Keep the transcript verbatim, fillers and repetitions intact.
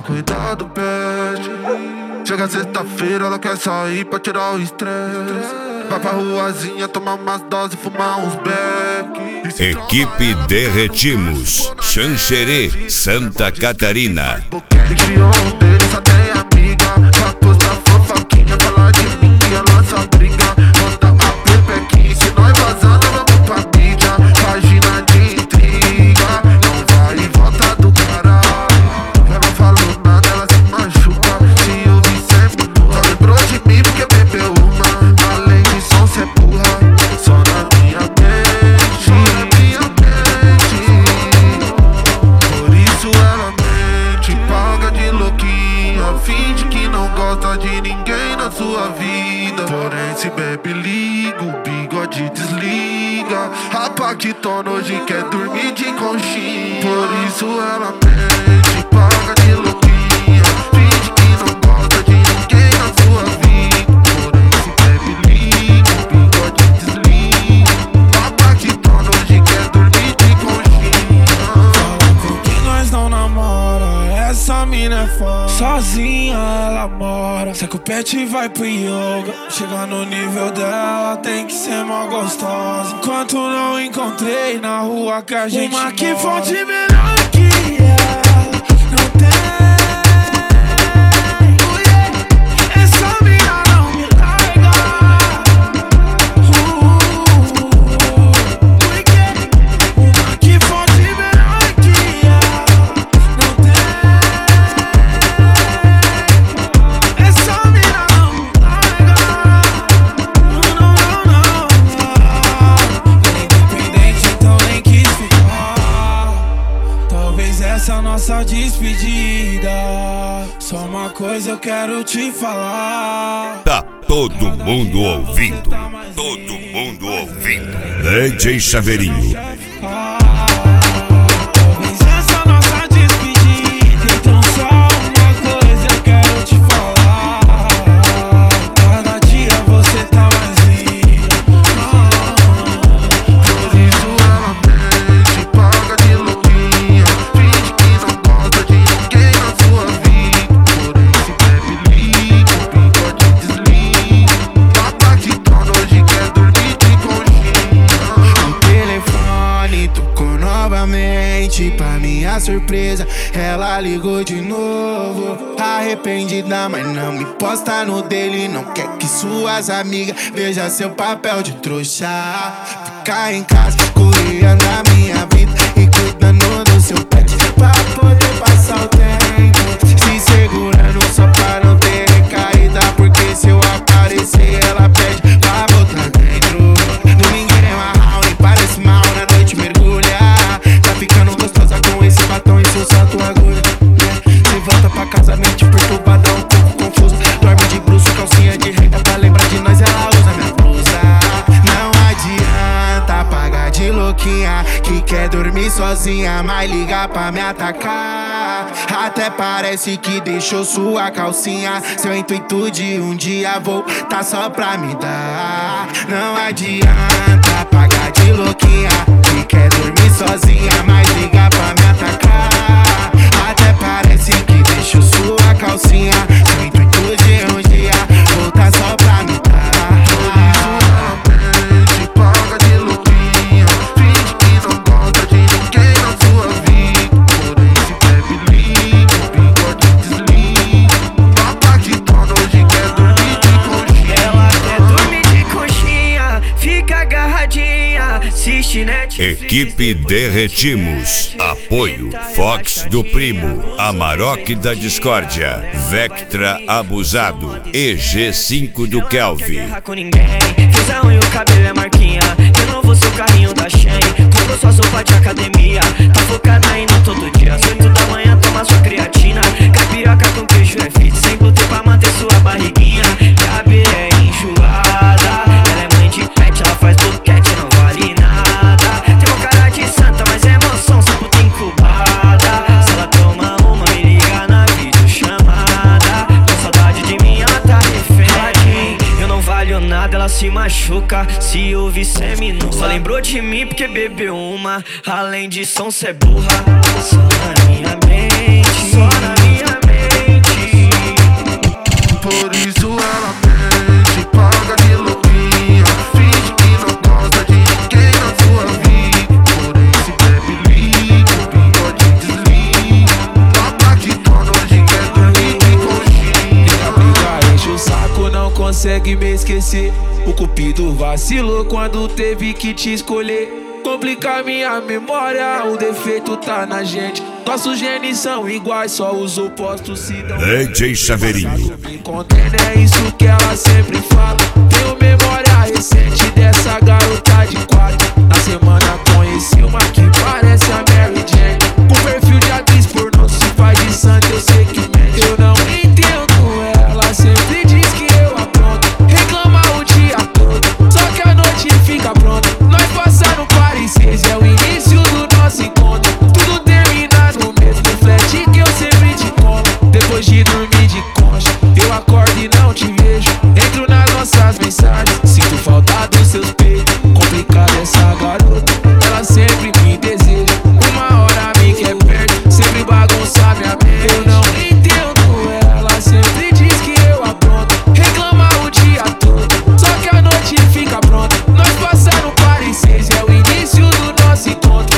cuidar do pet. Chega sexta-feira, ela quer sair pra tirar o estresse. Vai pra ruazinha, tomar umas doses, fumar uns beck. Equipe Derretimos, Xanxerê, Santa Catarina. De ontem, só tem amiga. Pra postar fofoquinha, falar de mim e a nossa briga. Manda a pepequinha, se nós vazando, vamos pra mídia. Página de intriga, não vai e volta do caralho. Ela não falou nada, ela se machuca. Se eu vi sempre, só lembrou de mim porque bebeu uma. Além de som, cê é burra, só na minha mente. Só na minha mente. Por isso ela mente, paga de louquinha, finge que não gosta de ninguém na sua vida. Porém se bebe liga, o bigode desliga. A Paquitona hoje quer dormir de conchinha. Por isso ela mente, paga de louquinha, finge que não gosta de ninguém na sua vida. Porém se bebe liga, o bigode desliga. A Paquitona hoje quer dormir de conchinha. Fala por que nós não namora, essa mina é foda. Sozinha ela mora, se que o pet vai pro yoga. Chegar no nível dela tem que ser mó gostosa. Enquanto não encontrei na rua que a gente uma que fonte melhor que ela não tem. Essa mina não me larga. Uma que fonte melhor que ela não tem. Essa mina não me larga. Não, não, não, não. Ela é independente, então nem quis ficar. Talvez essa nossa despedida. Só uma coisa eu quero te falar. Tá todo mundo ouvindo, todo mundo ouvindo. D J Chaveirinho. Talvez essa nossa despedida. Então só uma coisa eu quero te falar. Cada dia você tá mais linda. Por isso ela mente, paga de louquinha, finge que não gosta de ninguém na sua vida. Porém se bebe liga, o bigode desliga. A Paquitona hoje quer dormir de conchinha. O telefone tocou novamente, pra minha surpresa ela ligou de novo. Arrependida, mas não me posta no dele. Não quer que suas amigas vejam seu papel de trouxa. Ficar em casa, cuidando da minha vida e cuidando do seu pet, pra poder passar o tempo, se segurando só pra não ter recaída. Porque se eu aparecer ela pede pra botar dentro. Domingo é marral, nem parece mal, na noite mergulha. Tá ficando gostosa com esse batom e seu salto agulha. Se volta pra casa, mente perturbada, um pouco confusa. Dorme de bruxo, calcinha de renda, pra lembrar de nós ela usa minha blusa. Não adianta pagar de louquinha, que quer dormir sozinha, mas ligar pra me atacar. Até parece que deixou sua calcinha. Seu intuito de um dia voltar só pra me dar. Não adianta pagar de louquinha, que quer dormir sozinha, mas ligar pra me atacar. Até parece que deixou sua calcinha. Seu intuito de um dia voltar só pra me dar. Mente, paga de louquinha, finge que não gosta de ninguém na sua vida. Porém se bebe liga, o bigode desliga. A Paquitona hoje quer dormir de conchinha. Ela quer dormir de conchinha, fica agarradinha, assiste Netflix. Equipe Derretimos. Apoio Fox do Primo, Amarok da Discórdia, Vectra Abusado, E G cinco do Kelvin. Com ninguém, fiz a unha e o cabelo é marquinha. Renovou seu carrinho da Shein, comprou sua roupa de academia. Tá focada indo todo dia, às oito da manhã toma sua creatina. Caipiraca com queijo é fit, sem glúten pra manter sua barriguinha. E a B é enjoada, ela é mãe de pet, ela faz boquete, não vale nada. Tem uma cara de santa, mas é emoção, só puta incubada. Se ela toma uma, me liga na videochamada. Com saudade de mim, ela tá refém. Eu não valho nada, ela se machuca. Se ouvir semi-nua, só lembrou de mim porque bebeu uma. Além de som, cê é burra, só na minha mente, só na minha mente. consegue me esquecer. O cupido vacilou quando teve que te escolher. Complica minha memória, o defeito tá na gente. Nossos genes são iguais, só os opostos se dão. D J Saveirinho. Me contendo, é isso que ela sempre fala. Tenho memória recente dessa garota de quatro. Na semana conheci uma que parece a Mary Jane. Com perfil de atriz pornô, se faz de santa, eu sei que mente. Eu não entendo ela, sempre diz que eu apronto. Reclama o dia todo, só que a noite fica pronta. Nós passamos Paris seis, é o início do nosso encontro. Tudo termina no mesmo flash que eu sempre te conto. Depois de dormir de concha, eu acordo e não te vejo. Entro nas nossas mensagens, sinto falta dos seus peitos. Complicada essa garota, ela sempre me deseja. Uma hora me quer perto, sempre bagunça minha mente. Eu não entendo ela, sempre diz que eu apronto. Reclama o dia todo, só que a noite fica pronta. Nós passamos Paris seis, é o início do nosso encontro.